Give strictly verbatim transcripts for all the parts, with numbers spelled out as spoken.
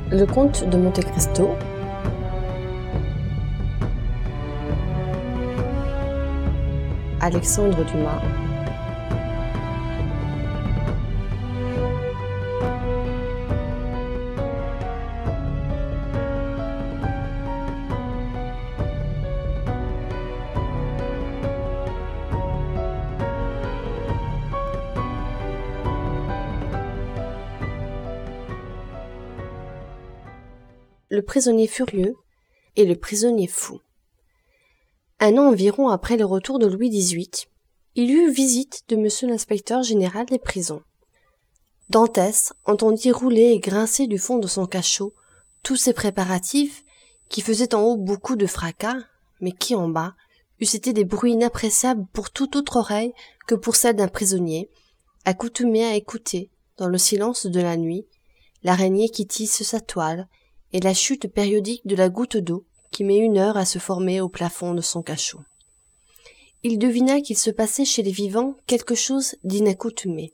Le comte de Monte Cristo, Alexandre Dumas, Le prisonnier furieux et le prisonnier fou. Un an environ après le retour de Louis dix-huit, il eut visite de monsieur l'inspecteur général des prisons. Dantès entendit rouler et grincer du fond de son cachot tous ces préparatifs qui faisaient en haut beaucoup de fracas, mais qui en bas eussent été des bruits inappréciables pour toute autre oreille que pour celle d'un prisonnier, accoutumé à écouter, dans le silence de la nuit, l'araignée qui tisse sa toile, et la chute périodique de la goutte d'eau qui met une heure à se former au plafond de son cachot. Il devina qu'il se passait chez les vivants quelque chose d'inaccoutumé.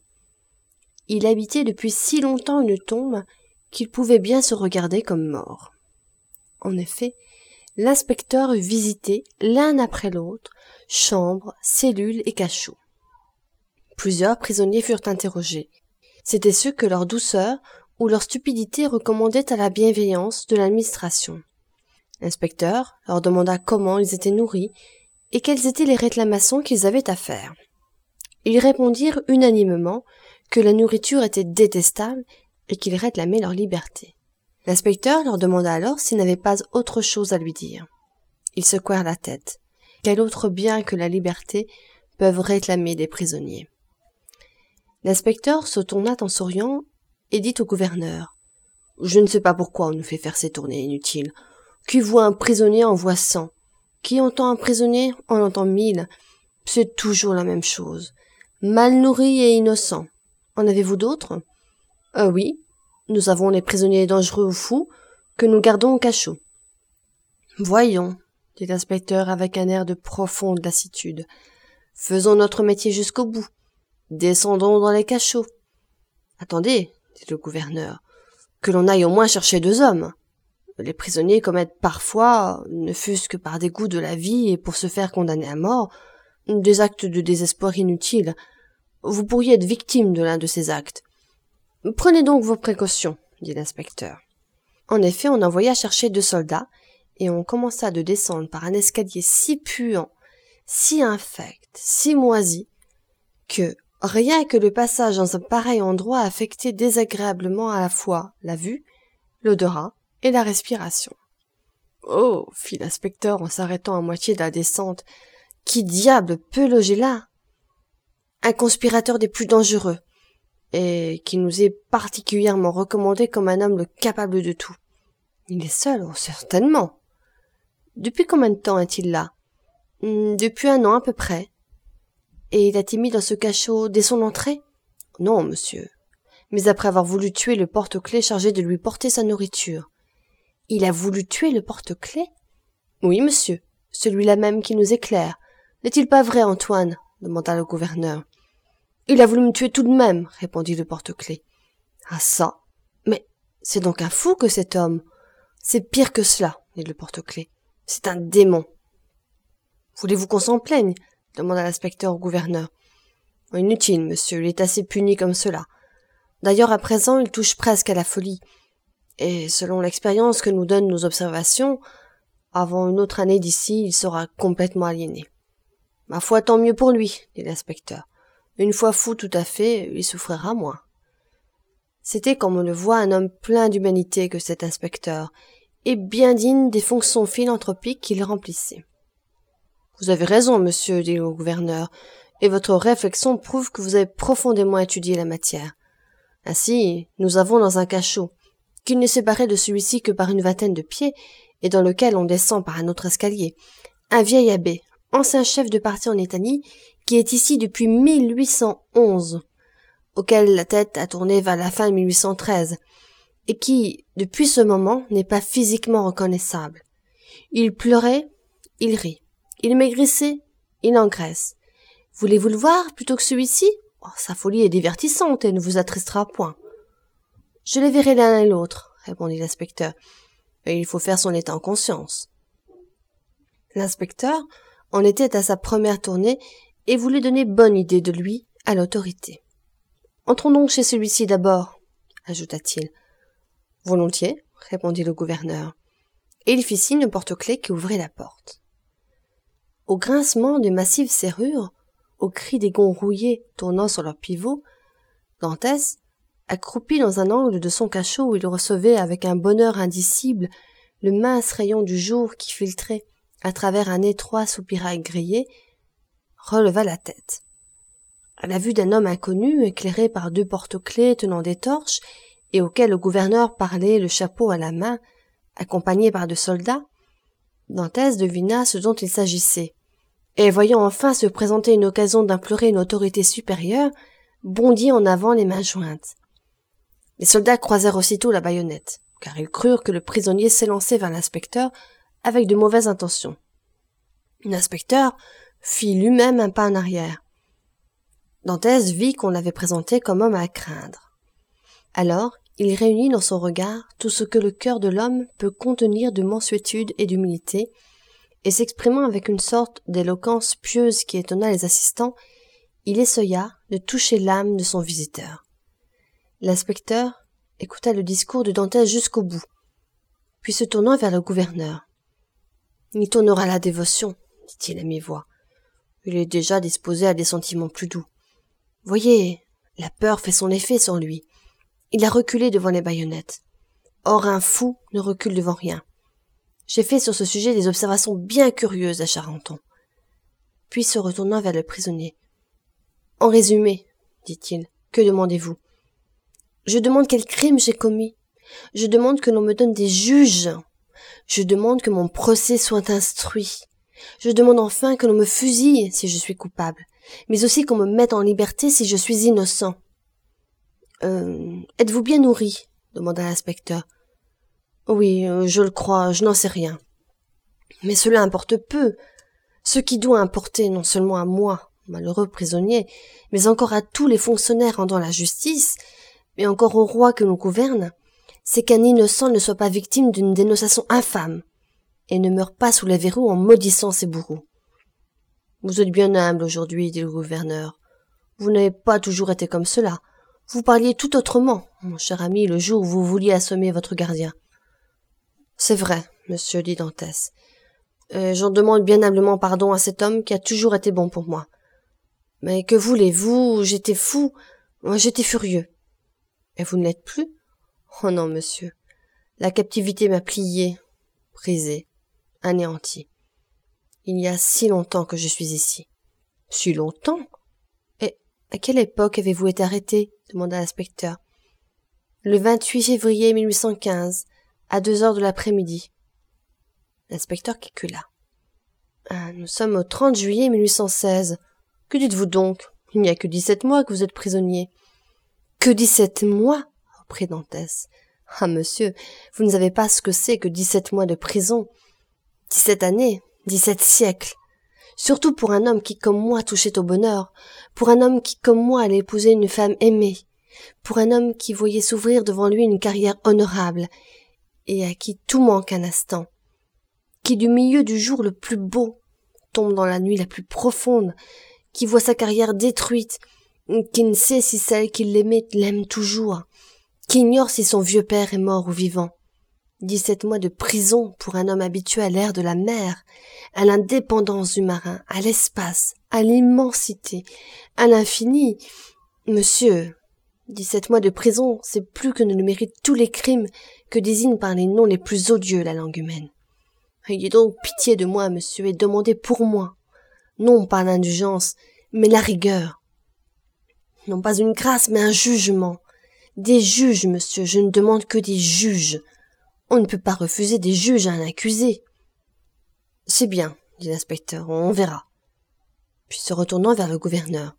Il habitait depuis si longtemps une tombe qu'il pouvait bien se regarder comme mort. En effet, l'inspecteur eut visité, l'un après l'autre, chambres, cellules et cachots. Plusieurs prisonniers furent interrogés. C'étaient ceux que leur douceur ou leur stupidité recommandait à la bienveillance de l'administration. L'inspecteur leur demanda comment ils étaient nourris et quelles étaient les réclamations qu'ils avaient à faire. Ils répondirent unanimement que la nourriture était détestable et qu'ils réclamaient leur liberté. L'inspecteur leur demanda alors s'ils n'avaient pas autre chose à lui dire. Ils secouèrent la tête. Quel autre bien que la liberté peuvent réclamer des prisonniers? L'inspecteur se tourna en souriant et dit au gouverneur : « Je ne sais pas pourquoi on nous fait faire ces tournées inutiles. Qui voit un prisonnier en voit cent. Qui entend un prisonnier en entend mille. C'est toujours la même chose. Mal nourri et innocent. En avez-vous d'autres ? » Euh, oui, nous avons les prisonniers dangereux ou fous que nous gardons au cachot. Voyons, dit l'inspecteur avec un air de profonde lassitude. Faisons notre métier jusqu'au bout. Descendons dans les cachots. Attendez, dit le gouverneur, que l'on aille au moins chercher deux hommes. Les prisonniers commettent parfois, ne fût-ce que par dégoût de la vie et pour se faire condamner à mort, des actes de désespoir inutiles. Vous pourriez être victime de l'un de ces actes. Prenez donc vos précautions, dit l'inspecteur. En effet, on envoya chercher deux soldats, et on commença de descendre par un escalier si puant, si infect, si moisi, que rien que le passage dans un pareil endroit affectait désagréablement à la fois la vue, l'odorat et la respiration. « Oh » fit l'inspecteur en s'arrêtant à moitié de la descente, « qui diable peut loger là ? Un conspirateur des plus dangereux, et qui nous est particulièrement recommandé comme un homme le capable de tout. Il est seul, oh, certainement. Depuis combien de temps est-il là ? Depuis un an à peu près. Et il a-t-il mis dans ce cachot dès son entrée ? Non, monsieur. Mais après avoir voulu tuer le porte-clés chargé de lui porter sa nourriture. Il a voulu tuer le porte-clés ? Oui, monsieur. Celui-là même qui nous éclaire. N'est-il pas vrai, Antoine ? Demanda le gouverneur. Il a voulu me tuer tout de même, répondit le porte-clés. Ah ça. Mais c'est donc un fou que cet homme. C'est pire que cela, dit le porte-clés. C'est un démon. Voulez-vous qu'on s'en plaigne ? Demanda l'inspecteur au gouverneur. Inutile, monsieur, il est assez puni comme cela. D'ailleurs, à présent, il touche presque à la folie. Et selon l'expérience que nous donnent nos observations, avant une autre année d'ici, il sera complètement aliéné. Ma foi, tant mieux pour lui, dit l'inspecteur. Une fois fou tout à fait, il souffrira moins. C'était, comme on le voit, un homme plein d'humanité que cet inspecteur, et bien digne des fonctions philanthropiques qu'il remplissait. Vous avez raison, monsieur, dit le gouverneur, et votre réflexion prouve que vous avez profondément étudié la matière. Ainsi, nous avons dans un cachot, qui n'est séparé de celui-ci que par une vingtaine de pieds, et dans lequel on descend par un autre escalier, un vieil abbé, ancien chef de parti en Italie, qui est ici depuis mille huit cent onze, auquel la tête a tourné vers la fin de mille huit cent treize, et qui, depuis ce moment, n'est pas physiquement reconnaissable. Il pleurait, il rit. Il maigrissait, il engraisse. Voulez-vous le voir plutôt que celui-ci ? Oh, sa folie est divertissante et ne vous attristera point. Je les verrai l'un et l'autre, répondit l'inspecteur. Et il faut faire son état en conscience. L'inspecteur en était à sa première tournée et voulait donner bonne idée de lui à l'autorité. Entrons donc chez celui-ci d'abord, ajouta-t-il. Volontiers, répondit le gouverneur. Et il fit signe de porte-clés qui ouvrait la porte. Au grincement de massives serrures, au cri des gonds rouillés tournant sur leurs pivots, Dantès, accroupi dans un angle de son cachot où il recevait avec un bonheur indicible le mince rayon du jour qui filtrait à travers un étroit soupirail grillé, releva la tête. À la vue d'un homme inconnu, éclairé par deux porte-clés tenant des torches, et auquel le gouverneur parlait le chapeau à la main, accompagné par deux soldats, Dantès devina ce dont il s'agissait, et voyant enfin se présenter une occasion d'implorer une autorité supérieure, bondit en avant les mains jointes. Les soldats croisèrent aussitôt la baïonnette, car ils crurent que le prisonnier s'élançait vers l'inspecteur avec de mauvaises intentions. L'inspecteur fit lui-même un pas en arrière. Dantès vit qu'on l'avait présenté comme homme à craindre. Alors, il réunit dans son regard tout ce que le cœur de l'homme peut contenir de mansuétude et d'humilité, et s'exprimant avec une sorte d'éloquence pieuse qui étonna les assistants, il essaya de toucher l'âme de son visiteur. L'inspecteur écouta le discours de Dantès jusqu'au bout, puis se tournant vers le gouverneur. « Il tournera la dévotion, dit-il à mi-voix. Il est déjà disposé à des sentiments plus doux. Voyez, la peur fait son effet sur lui. Il a reculé devant les baïonnettes. Or un fou ne recule devant rien. J'ai fait sur ce sujet des observations bien curieuses à Charenton. » Puis se retournant vers le prisonnier. « En résumé, dit-il, que demandez-vous ? Je demande quel crime j'ai commis. Je demande que l'on me donne des juges. Je demande que mon procès soit instruit. Je demande enfin que l'on me fusille si je suis coupable, mais aussi qu'on me mette en liberté si je suis innocent. Euh, êtes-vous bien nourri ? Demanda l'inspecteur. Oui, je le crois, je n'en sais rien. Mais cela importe peu. Ce qui doit importer non seulement à moi, malheureux prisonnier, mais encore à tous les fonctionnaires rendant la justice, mais encore au roi que l'on gouverne, c'est qu'un innocent ne soit pas victime d'une dénonciation infâme, et ne meure pas sous les verrous en maudissant ses bourreaux. Vous êtes bien humble aujourd'hui, dit le gouverneur. Vous n'avez pas toujours été comme cela. Vous parliez tout autrement, mon cher ami, le jour où vous vouliez assommer votre gardien. C'est vrai, monsieur, dit Dantès. Euh, j'en demande bien humblement pardon à cet homme qui a toujours été bon pour moi. Mais que voulez-vous, j'étais fou, j'étais furieux. Et vous ne l'êtes plus? Oh non, monsieur. La captivité m'a plié, brisé, anéanti. Il y a si longtemps que je suis ici. Si longtemps? Et à quelle époque avez-vous été arrêté? Demanda l'inspecteur. Le vingt-huit février mille huit cent quinze, à deux heures de l'après-midi. L'inspecteur calcula. Ah, nous sommes au trente juillet mille huit cent seize. Que dites-vous donc? Il n'y a que dix-sept mois que vous êtes prisonnier. Que dix-sept mois? Reprit Dantès. Ah, monsieur, vous ne savez pas ce que c'est que dix-sept mois de prison. Dix-sept années, dix-sept siècles. Surtout pour un homme qui, comme moi, touchait au bonheur. Pour un homme qui, comme moi, allait épouser une femme aimée. Pour un homme qui voyait s'ouvrir devant lui une carrière honorable, et à qui tout manque un instant. Qui, du milieu du jour le plus beau, tombe dans la nuit la plus profonde, qui voit sa carrière détruite, qui ne sait si celle qui l'aimait l'aime toujours, qui ignore si son vieux père est mort ou vivant. Dix-sept mois de prison pour un homme habitué à l'air de la mer, à l'indépendance du marin, à l'espace, à l'immensité, à l'infini. Monsieur, dix-sept mois de prison, c'est plus que ne le méritent tous les crimes que désigne par les noms les plus odieux la langue humaine. Ayez donc pitié de moi, monsieur, et demandez pour moi, non pas l'indulgence, mais la rigueur. Non pas une grâce, mais un jugement. Des juges, monsieur, je ne demande que des juges. On ne peut pas refuser des juges à un accusé. C'est bien, dit l'inspecteur, on verra. Puis se retournant vers le gouverneur.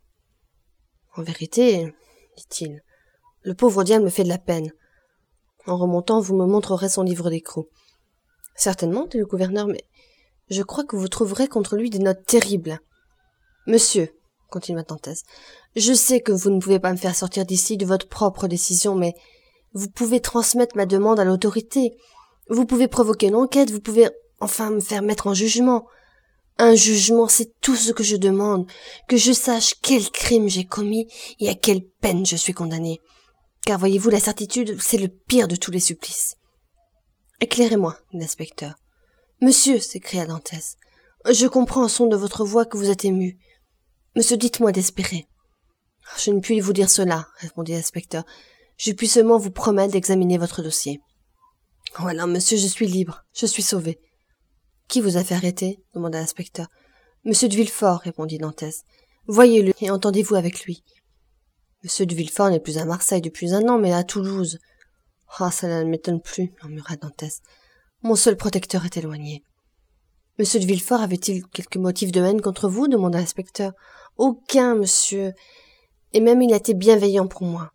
En vérité, dit-il, le pauvre diable me fait de la peine. En remontant, vous me montrerez son livre d'écrou. Certainement, dit le gouverneur, mais je crois que vous trouverez contre lui des notes terribles. Monsieur, continua Dantès, je sais que vous ne pouvez pas me faire sortir d'ici de votre propre décision, mais Vous pouvez transmettre ma demande à l'autorité. Vous pouvez provoquer une enquête, vous pouvez enfin me faire mettre en jugement. Un jugement, c'est tout ce que je demande, que je sache quel crime j'ai commis et à quelle peine je suis condamné. Car voyez-vous, la certitude, c'est le pire de tous les supplices. Éclairez-moi, dit l'inspecteur. Monsieur, s'écria Dantès, je comprends au son de votre voix que vous êtes ému. Monsieur, dites-moi d'espérer. Je ne puis vous dire cela, répondit l'inspecteur. Je puis seulement vous promettre d'examiner votre dossier. Oh, alors, monsieur, je suis libre, je suis sauvé. Qui vous a fait arrêter demanda l'inspecteur. Monsieur de Villefort, répondit Dantès. Voyez-le et entendez-vous avec lui. Monsieur de Villefort n'est plus à Marseille depuis un an, mais à Toulouse. Ah, cela ne m'étonne plus, murmura Dantès. Mon seul protecteur est éloigné. Monsieur de Villefort avait-il quelque motif de haine contre vous demanda l'inspecteur. Aucun, monsieur. Et même il a été bienveillant pour moi.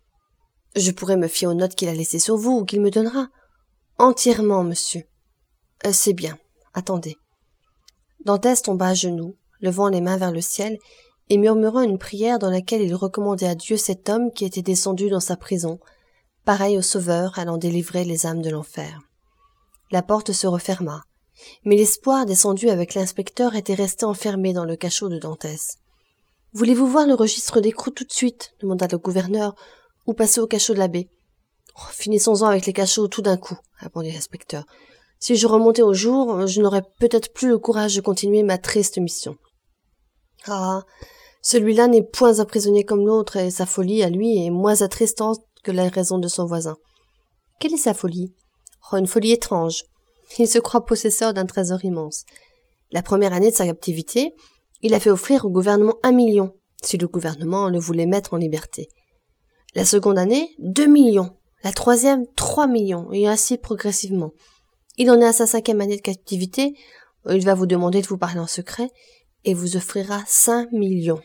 Je pourrais me fier aux notes qu'il a laissées sur vous ou qu'il me donnera. Entièrement, monsieur. Euh, c'est bien. Attendez. Dantès tomba à genoux, levant les mains vers le ciel et murmurant une prière dans laquelle il recommandait à Dieu cet homme qui était descendu dans sa prison, pareil au Sauveur allant délivrer les âmes de l'enfer. La porte se referma, mais l'espoir descendu avec l'inspecteur était resté enfermé dans le cachot de Dantès. « Voulez-vous voir le registre d'écrou tout de suite ?» demanda le gouverneur, ou passer au cachot de l'abbé. Oh, « Finissons-en avec les cachots tout d'un coup, » répondit l'inspecteur. « Si je remontais au jour, je n'aurais peut-être plus le courage de continuer ma triste mission. » Ah, celui-là n'est point un prisonnier comme l'autre, et sa folie, à lui, est moins attristante que la raison de son voisin. Quelle est sa folie? Oh, une folie étrange. Il se croit possesseur d'un trésor immense. La première année de sa captivité, il a fait offrir au gouvernement un million, si le gouvernement le voulait mettre en liberté. La seconde année, deux millions. La troisième, trois millions, et ainsi progressivement. Il en est à sa cinquième année de captivité, il va vous demander de vous parler en secret, et vous offrira cinq millions.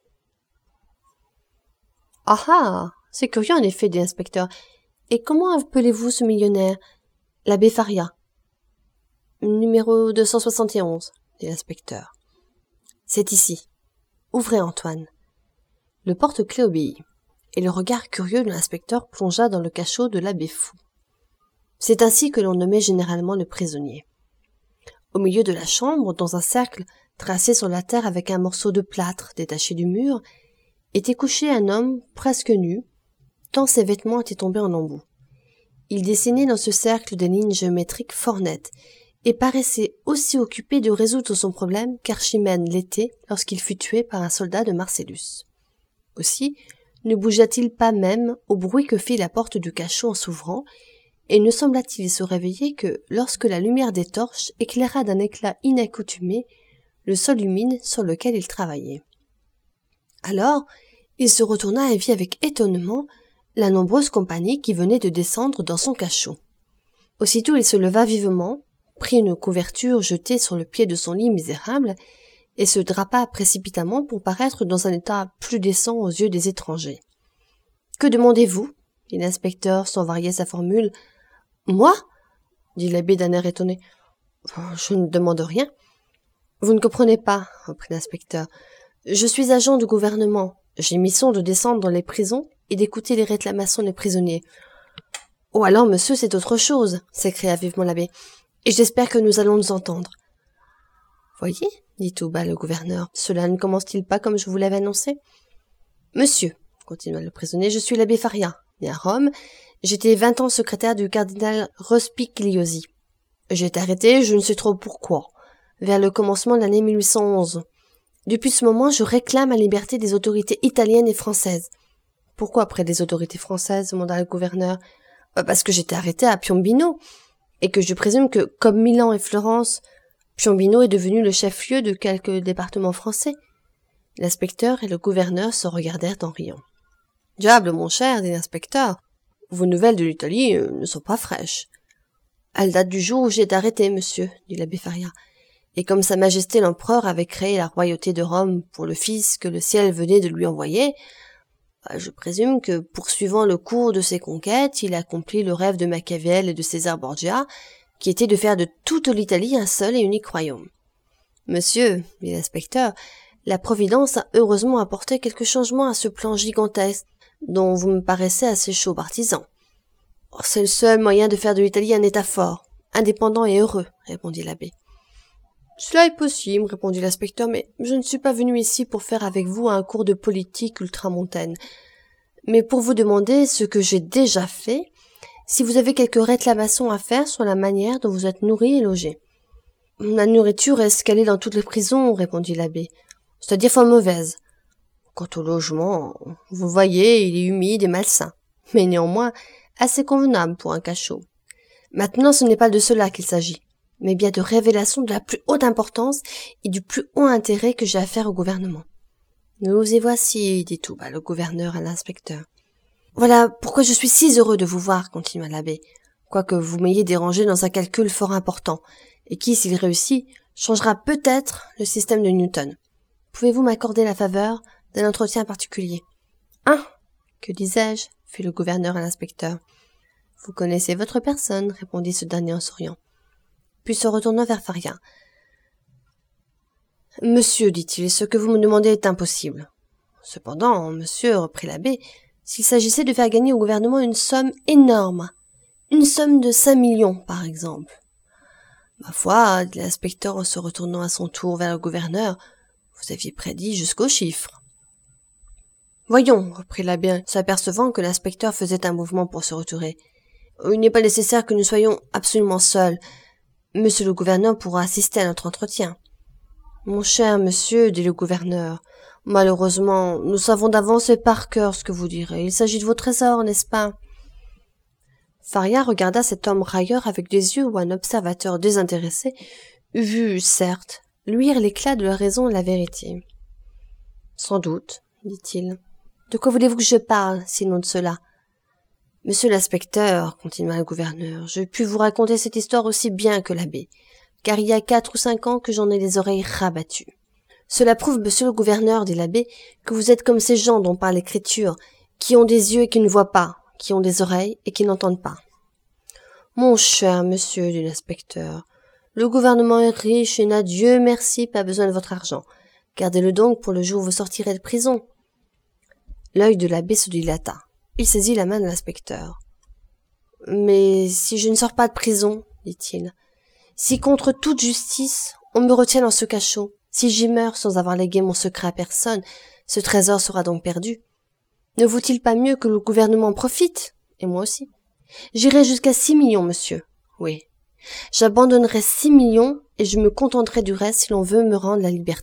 Ah ah, c'est curieux en effet, dit l'inspecteur. Et comment appelez-vous ce millionnaire? L'abbé Faria. Numéro deux cent soixante et onze, dit l'inspecteur. C'est ici. Ouvrez, Antoine. Le porte-clés obéit, et le regard curieux de l'inspecteur plongea dans le cachot de l'abbé Fou. C'est ainsi que l'on nommait généralement le prisonnier. Au milieu de la chambre, dans un cercle tracé sur la terre avec un morceau de plâtre détaché du mur, était couché un homme presque nu, tant ses vêtements étaient tombés en embouts. Il dessinait dans ce cercle des lignes géométriques fort nettes, et paraissait aussi occupé de résoudre son problème qu'Archimède l'était lorsqu'il fut tué par un soldat de Marcellus. Aussi, ne bougea-t-il pas même au bruit que fit la porte du cachot en s'ouvrant, et ne sembla-t-il se réveiller que lorsque la lumière des torches éclaira d'un éclat inaccoutumé le sol humide sur lequel il travaillait. Alors, il se retourna et vit avec étonnement la nombreuse compagnie qui venait de descendre dans son cachot. Aussitôt il se leva vivement, prit une couverture jetée sur le pied de son lit misérable, et se drapa précipitamment pour paraître dans un état plus décent aux yeux des étrangers. « Que demandez-vous » dit l'inspecteur sans varier sa formule. « Moi » dit l'abbé d'un air étonné. « Je ne demande rien. »« Vous ne comprenez pas, » reprit l'inspecteur. « Je suis agent du gouvernement. J'ai mission de descendre dans les prisons et d'écouter les réclamations des prisonniers. »« Oh alors, monsieur, c'est autre chose » s'écria vivement l'abbé. « Et j'espère que nous allons nous entendre. »« Voyez, » dit tout bas le gouverneur, « cela ne commence-t-il pas comme je vous l'avais annoncé ?»« Monsieur, » continua le prisonnier, « je suis l'abbé Faria, né à Rome. J'étais vingt ans secrétaire du cardinal Rospigliosi. J'ai été arrêté, je ne sais trop pourquoi, vers le commencement de l'année mille huit cent onze. Depuis ce moment, je réclame la liberté des autorités italiennes et françaises. »« Pourquoi près des autorités françaises ?» demanda le gouverneur. « Parce que j'étais arrêté à Piombino, et que je présume que, comme Milan et Florence, Piombino est devenu le chef-lieu de quelques départements français. » L'inspecteur et le gouverneur se regardèrent en riant. « Diable, mon cher, dit l'inspecteur, vos nouvelles de l'Italie euh, ne sont pas fraîches. »« Elles datent du jour où j'ai été arrêté, monsieur, dit l'abbé Faria. Et comme sa majesté l'empereur avait créé la royauté de Rome pour le fils que le ciel venait de lui envoyer, je présume que, poursuivant le cours de ses conquêtes, il accomplit le rêve de Machiavel et de César Borgia, qui était de faire de toute l'Italie un seul et unique royaume. Monsieur, dit l'inspecteur, la Providence a heureusement apporté quelques changements à ce plan gigantesque, dont vous me paraissez assez chaud partisan. Oh, c'est le seul moyen de faire de l'Italie un État fort, indépendant et heureux, répondit l'abbé. Cela est possible, répondit l'inspecteur, mais je ne suis pas venu ici pour faire avec vous un cours de politique ultramontaine, mais pour vous demander ce que j'ai déjà fait, si vous avez quelques réclamations à faire sur la manière dont vous êtes nourri et logé. La nourriture est ce qu'elle est dans toutes les prisons, répondit l'abbé, c'est-à-dire fort mauvaise. Quant au logement, vous voyez, il est humide et malsain, mais néanmoins assez convenable pour un cachot. Maintenant, ce n'est pas de cela qu'il s'agit, mais bien de révélations de la plus haute importance et du plus haut intérêt que j'ai à faire au gouvernement. Nous y voici, dit tout bas le gouverneur à l'inspecteur. Voilà pourquoi je suis si heureux de vous voir, continua l'abbé, quoique vous m'ayez dérangé dans un calcul fort important, et qui, s'il réussit, changera peut-être le système de Newton. Pouvez-vous m'accorder la faveur d'un entretien particulier? Hein? Que disais-je? Fit le gouverneur à l'inspecteur. Vous connaissez votre personne, répondit ce dernier en souriant. Puis se retournant vers Faria. Monsieur, dit-il, ce que vous me demandez est impossible. Cependant, monsieur, reprit l'abbé, s'il s'agissait de faire gagner au gouvernement une somme énorme, une somme de cinq millions, par exemple. Ma foi, dit l'inspecteur en se retournant à son tour vers le gouverneur, vous aviez prédit jusqu'au chiffre. Voyons, reprit l'abbé, s'apercevant que l'inspecteur faisait un mouvement pour se retirer. Il n'est pas nécessaire que nous soyons absolument seuls. Monsieur le gouverneur pourra assister à notre entretien. Mon cher monsieur, dit le gouverneur, malheureusement, nous savons d'avance et par cœur ce que vous direz. Il s'agit de vos trésors, n'est-ce pas? Faria regarda cet homme railleur avec des yeux où un observateur désintéressé eût vu, certes, luire l'éclat de la raison et la vérité. Sans doute, dit-il. De quoi voulez-vous que je parle, sinon de cela? Monsieur l'inspecteur, continua le gouverneur, je puis vous raconter cette histoire aussi bien que l'abbé, car il y a quatre ou cinq ans que j'en ai les oreilles rabattues. Cela prouve, monsieur le gouverneur, dit l'abbé, que vous êtes comme ces gens dont parle l'Écriture, qui ont des yeux et qui ne voient pas, qui ont des oreilles et qui n'entendent pas. Mon cher monsieur, dit l'inspecteur, le gouvernement est riche et n'a, Dieu merci, pas besoin de votre argent. Gardez-le donc pour le jour où vous sortirez de prison. L'œil de l'abbé se dilata. Il saisit la main de l'inspecteur. « Mais si je ne sors pas de prison, dit-il, si contre toute justice on me retient dans ce cachot, si j'y meurs sans avoir légué mon secret à personne, ce trésor sera donc perdu. Ne vaut-il pas mieux que le gouvernement profite? Et moi aussi. J'irai jusqu'à six millions, monsieur. Oui. J'abandonnerai six millions et je me contenterai du reste si l'on veut me rendre la liberté. »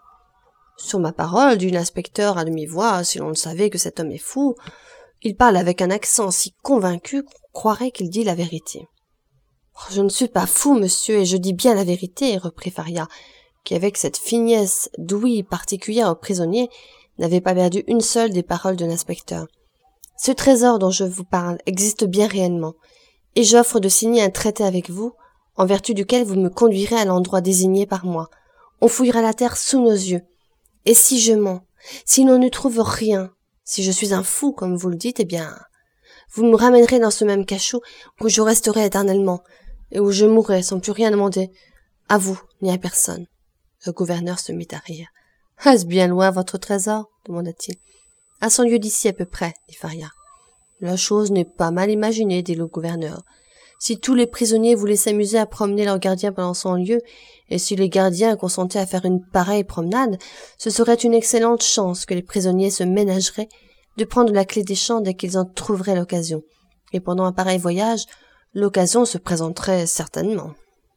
Sur ma parole, dit l'inspecteur à demi-voix, si l'on le savait que cet homme est fou, il parle avec un accent si convaincu qu'on croirait qu'il dit la vérité. « Je ne suis pas fou, monsieur, et je dis bien la vérité, » reprit Faria, qui avec cette finesse d'ouïe particulière aux prisonniers n'avait pas perdu une seule des paroles de l'inspecteur. « Ce trésor dont je vous parle existe bien réellement, et j'offre de signer un traité avec vous, en vertu duquel vous me conduirez à l'endroit désigné par moi. On fouillera la terre sous nos yeux. Et si je mens, si l'on ne trouve rien, si je suis un fou, comme vous le dites, eh bien, vous me ramènerez dans ce même cachot où je resterai éternellement, et où je mourrai sans plus rien demander, à vous ni à personne. » Le gouverneur se mit à rire. « Est-ce bien loin votre trésor ?» demanda-t-il. « À cent lieues d'ici à peu près, dit Faria. « La chose n'est pas mal imaginée, dit le gouverneur. Si tous les prisonniers voulaient s'amuser à promener leurs gardiens pendant cent lieues, et si les gardiens consentaient à faire une pareille promenade, ce serait une excellente chance que les prisonniers se ménageraient de prendre la clé des champs dès qu'ils en trouveraient l'occasion. Et pendant un pareil voyage, l'occasion se présenterait certainement. »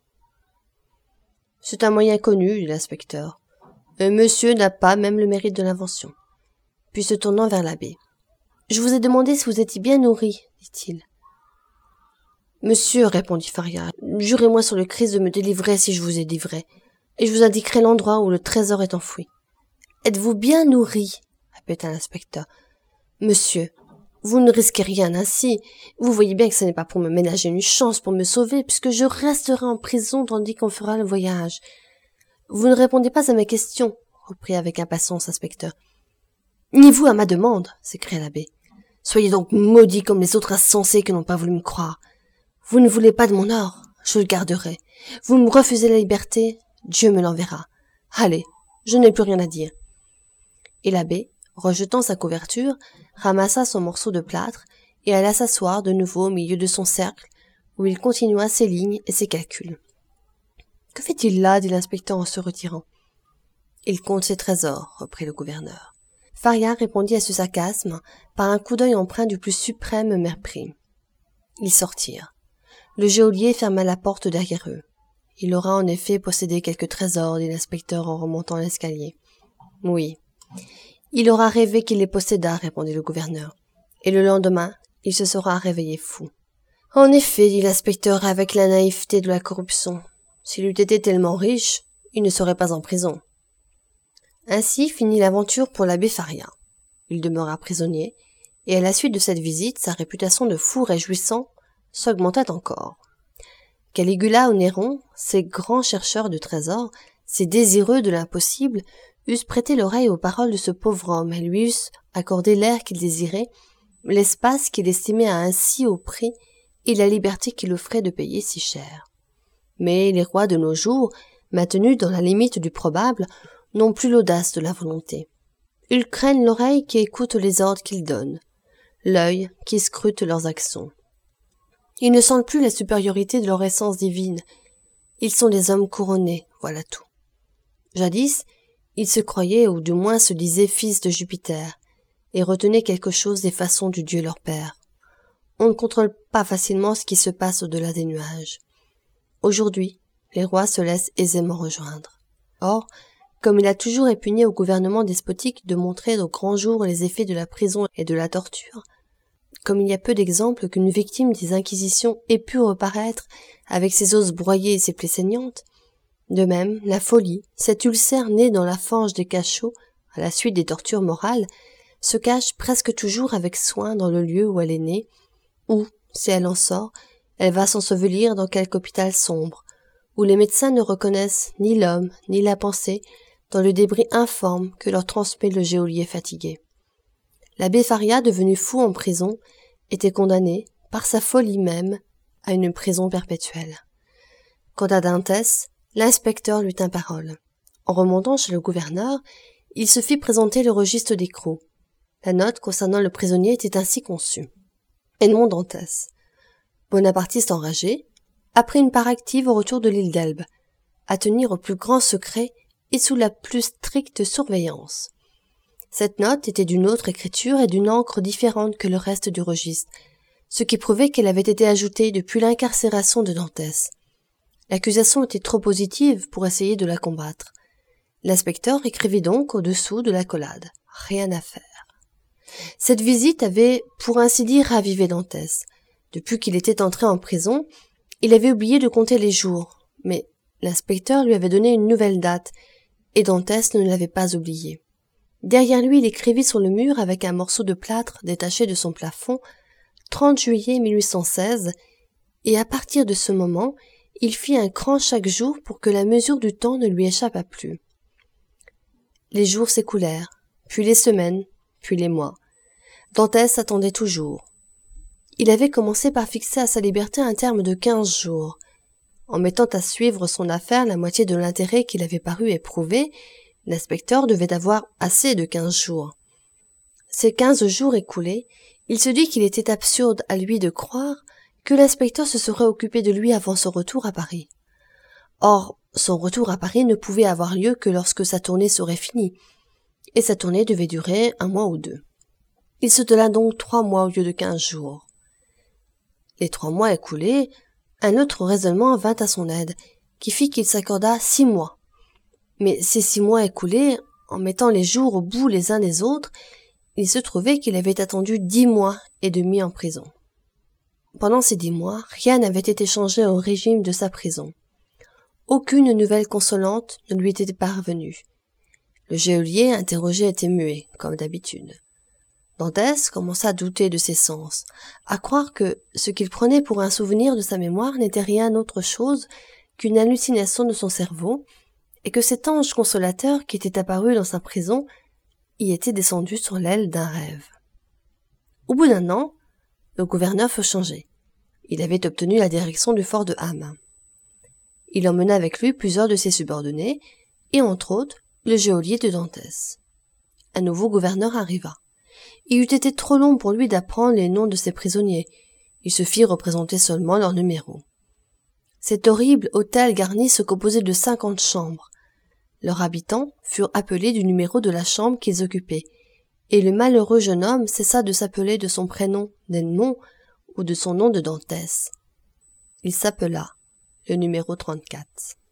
« C'est un moyen connu, dit l'inspecteur. Et monsieur n'a pas même le mérite de l'invention. » Puis se tournant vers l'abbé. « Je vous ai demandé si vous étiez bien nourri, dit-il. »« Monsieur, répondit Faria, jurez-moi sur le Christ de me délivrer si je vous ai livré, et je vous indiquerai l'endroit où le trésor est enfoui. »« Êtes-vous bien nourri ?» répéta l'inspecteur. « Monsieur, vous ne risquez rien ainsi. Vous voyez bien que ce n'est pas pour me ménager une chance pour me sauver, puisque je resterai en prison tandis qu'on fera le voyage. Vous ne répondez pas à mes questions, reprit avec impatience l'inspecteur. Ni vous à ma demande, s'écria l'abbé. Soyez donc maudits comme les autres insensés qui n'ont pas voulu me croire. Vous ne voulez pas de mon or, je le garderai. Vous me refusez la liberté, Dieu me l'enverra. Allez, je n'ai plus rien à dire. Et l'abbé, rejetant sa couverture, ramassa son morceau de plâtre et alla s'asseoir de nouveau au milieu de son cercle, où il continua ses lignes et ses calculs. « Que fait-il là » dit l'inspecteur en se retirant. « Il compte ses trésors, » reprit le gouverneur. Faria répondit à ce sarcasme par un coup d'œil empreint du plus suprême mépris. Ils sortirent. Le geôlier ferma la porte derrière eux. « Il aura en effet possédé quelques trésors, » dit l'inspecteur en remontant l'escalier. « Oui. Il aura rêvé qu'il les posséda, » répondit le gouverneur. « Et le lendemain, il se sera réveillé fou. »« En effet, » dit l'inspecteur avec la naïveté de la corruption. « S'il eût été tellement riche, il ne serait pas en prison. » Ainsi finit l'aventure pour l'abbé Faria. Il demeura prisonnier, et à la suite de cette visite, sa réputation de fou réjouissant s'augmenta encore. Caligula ou Néron, ces grands chercheurs de trésors, ces désireux de l'impossible, eussent prêté l'oreille aux paroles de ce pauvre homme et lui eussent accordé l'air qu'il désirait, l'espace qu'il estimait à un si haut prix et la liberté qu'il offrait de payer si cher. Mais les rois de nos jours, maintenus dans la limite du probable, n'ont plus l'audace de la volonté. Ils craignent l'oreille qui écoute les ordres qu'ils donnent, l'œil qui scrute leurs actions. Ils ne sentent plus la supériorité de leur essence divine. Ils sont des hommes couronnés, voilà tout. Jadis, ils se croyaient, ou du moins se disaient fils de Jupiter, et retenaient quelque chose des façons du Dieu leur Père. On ne contrôle pas facilement ce qui se passe au-delà des nuages. Aujourd'hui, les rois se laissent aisément rejoindre. Or, comme il a toujours répugné au gouvernement despotique de montrer au grand jour les effets de la prison et de la torture, comme il y a peu d'exemples qu'une victime des inquisitions ait pu reparaître avec ses os broyés et ses plaies saignantes, de même, la folie, cet ulcère né dans la fange des cachots, à la suite des tortures morales, se cache presque toujours avec soin dans le lieu où elle est née, ou, si elle en sort, elle va s'ensevelir dans quelque hôpital sombre, où les médecins ne reconnaissent ni l'homme, ni la pensée, dans le débris informe que leur transmet le geôlier fatigué. L'abbé Faria, devenu fou en prison, était condamné, par sa folie même, à une prison perpétuelle. Quant à Dantès, l'inspecteur lui tint parole. En remontant chez le gouverneur, il se fit présenter le registre d'écrou. La note concernant le prisonnier était ainsi conçue. Edmond Dantès, bonapartiste enragé, a pris une part active au retour de l'île d'Elbe, à tenir au plus grand secret et sous la plus stricte surveillance. Cette note était d'une autre écriture et d'une encre différente que le reste du registre, ce qui prouvait qu'elle avait été ajoutée depuis l'incarcération de Dantès. L'accusation était trop positive pour essayer de la combattre. L'inspecteur écrivit donc au-dessous de l'accolade. Rien à faire. Cette visite avait, pour ainsi dire, ravivé Dantès. Depuis qu'il était entré en prison, il avait oublié de compter les jours, mais l'inspecteur lui avait donné une nouvelle date, et Dantès ne l'avait pas oublié. Derrière lui, il écrivit sur le mur avec un morceau de plâtre détaché de son plafond trente juillet mille huit cent seize, et à partir de ce moment, il fit un cran chaque jour pour que la mesure du temps ne lui échappât plus. Les jours s'écoulèrent, puis les semaines, puis les mois. Dantès attendait toujours. Il avait commencé par fixer à sa liberté un terme de quinze jours. En mettant à suivre son affaire la moitié de l'intérêt qu'il avait paru éprouver, l'inspecteur devait avoir assez de quinze jours. Ces quinze jours écoulés, il se dit qu'il était absurde à lui de croire que l'inspecteur se serait occupé de lui avant son retour à Paris. Or, son retour à Paris ne pouvait avoir lieu que lorsque sa tournée serait finie, et sa tournée devait durer un mois ou deux. Il se donna donc trois mois au lieu de quinze jours. Les trois mois écoulés, un autre raisonnement vint à son aide, qui fit qu'il s'accorda six mois. Mais ces six mois écoulés, en mettant les jours au bout les uns des autres, il se trouvait qu'il avait attendu dix mois et demi en prison. Pendant ces dix mois, rien n'avait été changé au régime de sa prison. Aucune nouvelle consolante ne lui était parvenue. Le geôlier interrogé était muet, comme d'habitude. Dantès commença à douter de ses sens, à croire que ce qu'il prenait pour un souvenir de sa mémoire n'était rien autre chose qu'une hallucination de son cerveau, et que cet ange consolateur qui était apparu dans sa prison y était descendu sur l'aile d'un rêve. Au bout d'un an, le gouverneur fut changé. Il avait obtenu la direction du fort de Ham. Il emmena avec lui plusieurs de ses subordonnés, et entre autres, le geôlier de Dantès. Un nouveau gouverneur arriva. Il eût été trop long pour lui d'apprendre les noms de ses prisonniers. Il se fit représenter seulement leurs numéros. Cet horrible hôtel garni se composait de cinquante chambres. Leurs habitants furent appelés du numéro de la chambre qu'ils occupaient, et le malheureux jeune homme cessa de s'appeler de son prénom d'Edmond ou de son nom de Dantès. Il s'appela le numéro trente-quatre.